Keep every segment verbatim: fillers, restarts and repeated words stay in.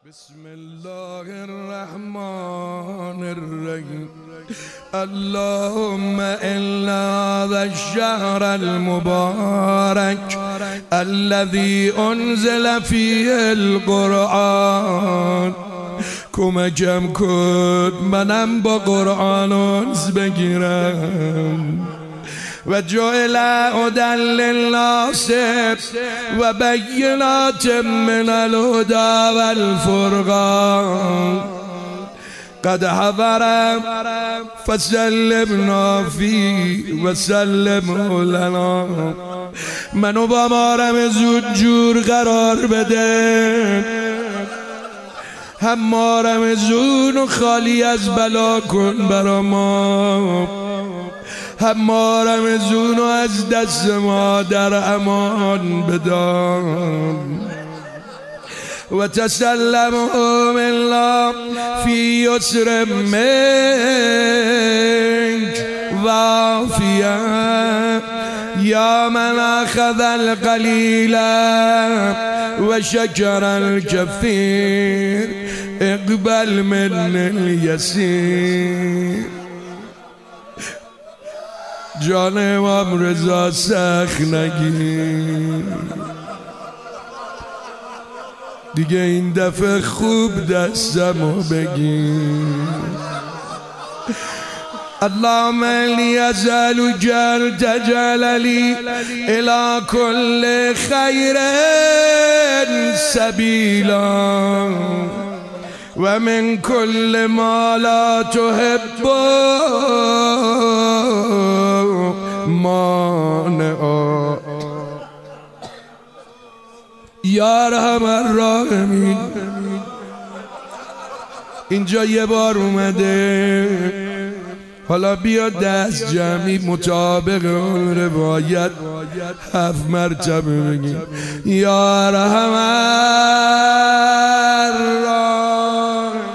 بسم الله الرحمن الرحيم. اللهم إلا هذا الشهر المبارك الذي أنزل فيه القرآن کمکم کن منم با قرآن انس بگیرم و جعل هدى للناس و بینات من الهدى والفرقان قد حضر فسلمنا فيه وسلمه لنا. منو با مارم زود جور قرار بده، هم مارم زون و خالی از بلا کن برا ما، هم مارم زون و از دست ما در امان بدان و تسلمه الله فی یسر منک و عافیه یا من اخذ القلیل و شکر الکثیر اقبل من الیسیر. جان امام رضا سخت نگیر دیگه، این دفعه خوب دستمو بگیر. اللهم لی ازل جل تجللی الى كل خیر سبیلا و من كل ما لا تحب مانعا یا ارحم الراحمین. اینجا یه بار اومده، حالا بیا دست جمعی مطابق اون روایت هفت مرتبه بگیم یا ارحم الراحمین.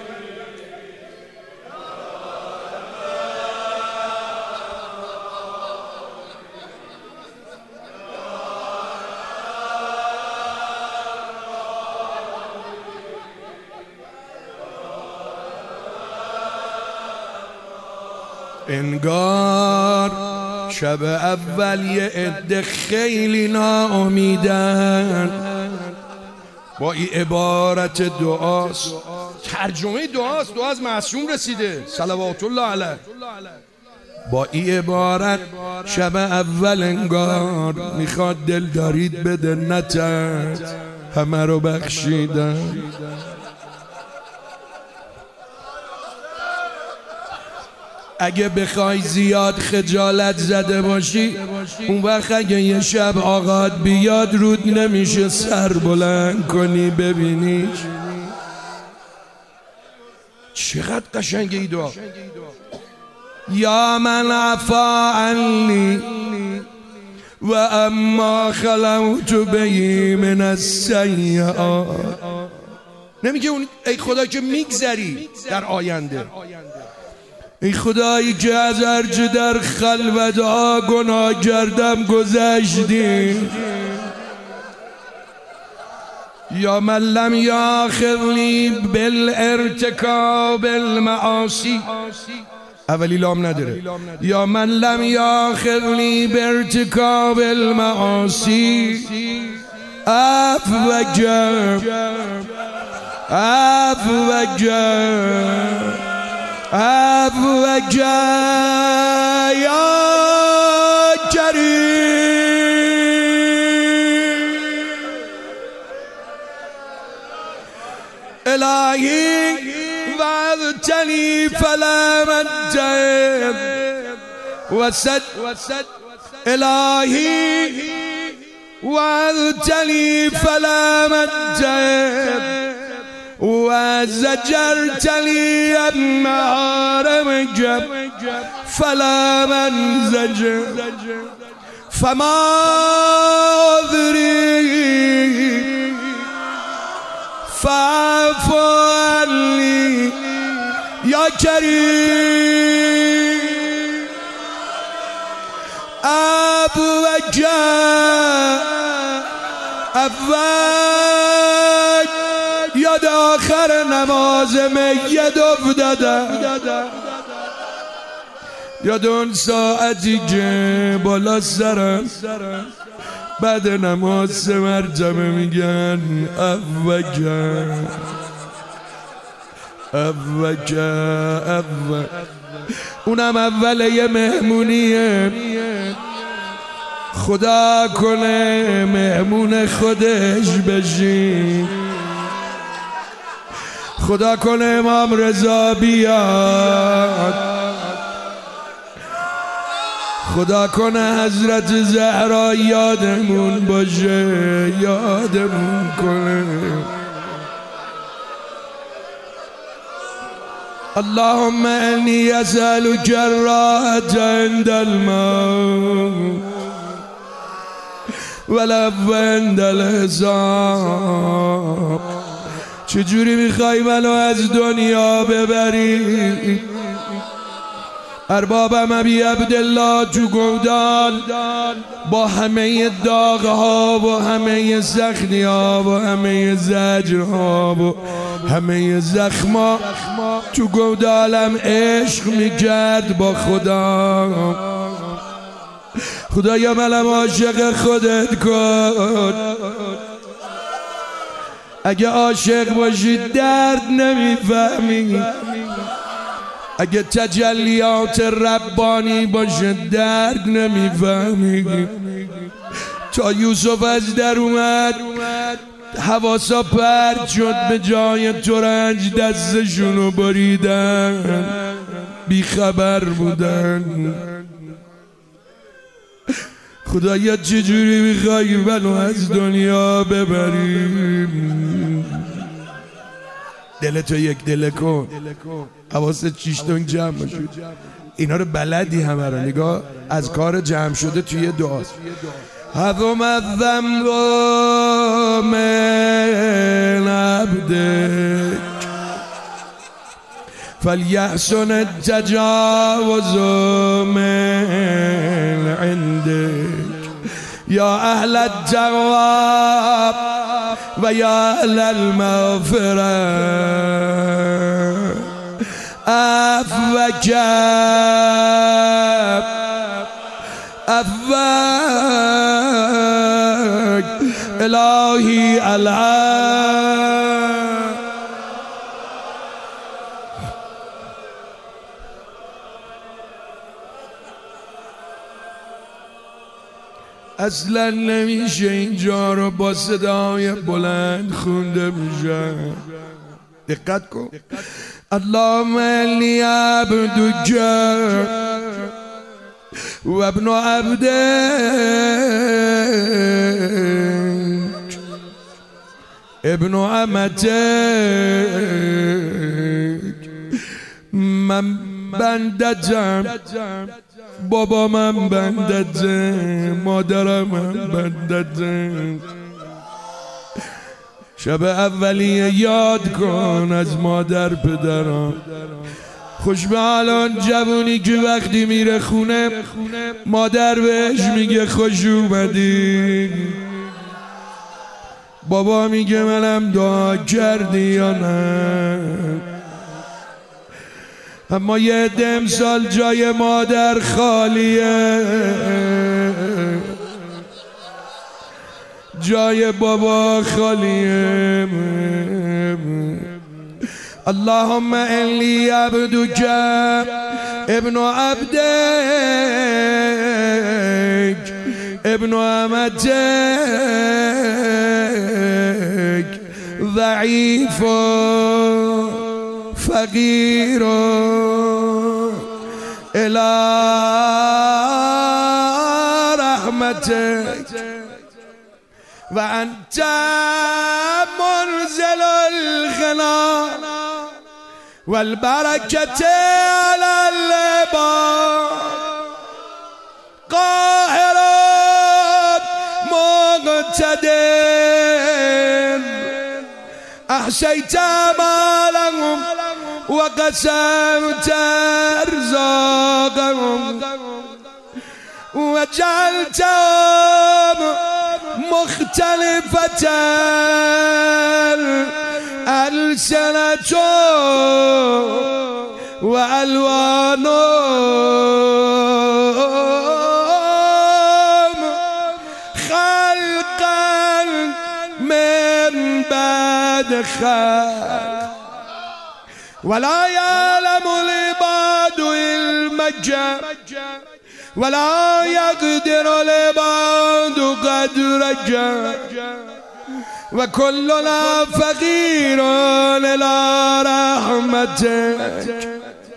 انگار شب اول یه عده خیلی ناامیدن با این عبارت دعاست، ترجمه دعاست، دعا از معصوم رسیده صلوات الله علیه. با این عبارت شب اول انگار میخواد دلدارید بده، نترد همه رو بخشیدن. اگه بخوای زیاد خجالت زده باشی، اون وقت اگه یه شب آقات بیاد رود نمیشه سر بلند کنی ببینیش. چقدر قشنگه ای دعا. یا من عفا عنی و اما خلوت بهی من السیئات. نمیگه اون ای خدا که میگذری در آینده، ای خدایی که از هرچه در خلوت ها گناه کردم گذشتی. یا من لم یاخذنی بالارتکاب المعاصی، اولی لام نداره. یا من لم یاخذنی بارتکاب المعاصی عفو جم عفو جم عفو یا کریم. الهی وعدتنی فلم انتهب وسد الهی وعدتني فلا منتهب وزجرت لي محارمك فلا منزجر فما أدري فاعف عني يا كريم. أبوك أبوك یاد آخر نماز میت افتادم، یاد اون ساعتی که بالا سرم بعد نماز سه مرتبه میگن افوکه افوکه افوکه، اونم اول یه مهمونیه. خدا کنه مهمون خودش بشی، خدا کنه امام رضا بیاد، خدا کنه حضرت زهرا یادمون باشه، یادمون کنه. اللهم انی اسألک الراحة عند الموت والعفو عند الحساب. چجوری میخوای منو از دنیا ببری؟ اربابم ابی عبدالله تو گودال با همه داغ ها و همه زخمی ها و همه زجر ها و همه زخما تو گودالم عشق میکرد با خدا. خدایا منم عاشق خودت کن. اگه عاشق باشی درد نمیفهمی، اگه تجلیات ربانی باشه درد نمیفهمی. تا یوسف از در اومد حواسا پرد شد، به جای ترنج دستشونو بریدن، بیخبر بودن. خدایا چجوری میخوای منو از دنیا ببریم؟ دلتو یک دل کن، حواست چیشتون جمع باشه. اینا رو بلدی همه رو، نگاه از کار جمع شده توی دعاست. هذم الذنب من عبدک فلیحسن التجاوز من عندک یا اهل التقوی و یا اهل المغفرة. افوک افوک الهی العالم. اصلا نمیشه اینجا رو با صدای بلند خونده میشه. دقت کن. اللهم انی عبدک و ابن عبدک ابن امتک. من بندتم، بابا من بندتم، مادرم من بندتم. شب اولیه یاد کن از مادر پدرم. خوش به الان جوونی که وقتی میره خونه مادر بهش میگه خوش اومدی، بابا میگه منم دعا کردی یا نه. اما یه عده امسال جای مادر خالیه، جای بابا خالیه. اللهم انی عبدک ابن عبدک ابن امتک ضعیف فقیر الی رحمتک و انت منزل الغنا والبرکت علی العباد قاهر مقتدر احصیت اعمالهم وقسمت ارزاقهم وجعلتهم مختلفة ألسنة وألوان خلقا من بعد خلق ولا يعلم العباد المجد ولا يقدر العباد قدر جد وكلنا فقير إلى رحمتك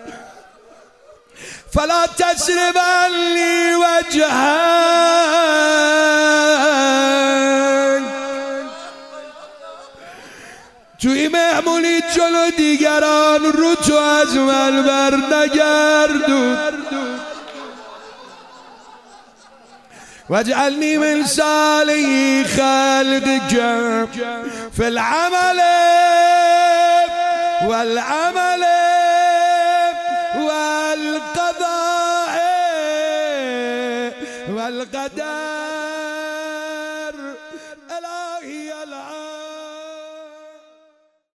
فلا تسرب عني وجهك توی مهمونی جلو دیگران رو تو از من بر نگردون واجعلني من صالح خلقك في العمل والعمل والقضاء والقدر